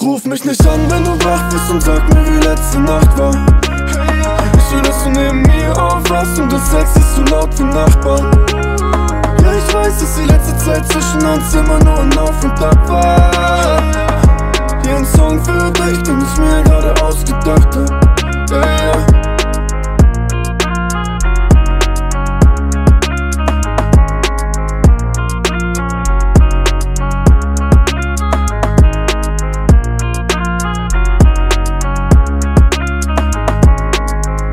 Ruf mich nicht an, wenn du wach bist und sag mir, wie letzte Nacht war. Ich will, dass du neben mir aufwachst und das Sex ist so laut wie Nachbarn. Ja, ich weiß, dass die letzte Zeit zwischen uns immer nur ein Auf und Ab war. Hier ein Song für dich, den ich mir gerade ausgedacht hab.